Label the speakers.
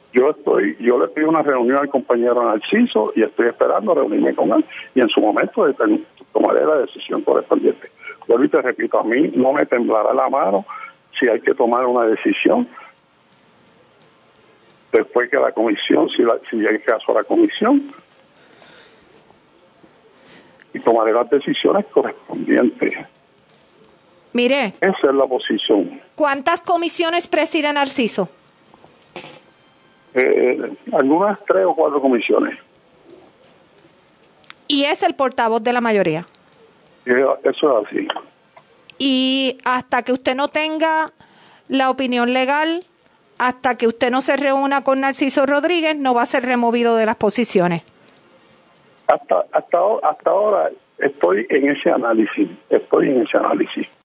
Speaker 1: Yo le pido una reunión al compañero Narciso y estoy esperando reunirme con él y en su momento tomaré la decisión correspondiente. Vuelvo y te repito, a mí no me temblará la mano si hay que tomar una decisión después que la comisión, si hay caso a la comisión, y tomaré las decisiones correspondientes.
Speaker 2: Mire,
Speaker 1: esa es la posición.
Speaker 2: ¿Cuántas comisiones preside Narciso?
Speaker 1: Algunas 3 o 4 comisiones.
Speaker 2: Y es el portavoz de la mayoría.
Speaker 1: Eso es así.
Speaker 2: Y hasta que usted no tenga la opinión legal, hasta que usted no se reúna con Narciso Rodríguez, no va a ser removido de las posiciones.
Speaker 1: Hasta ahora estoy en ese análisis.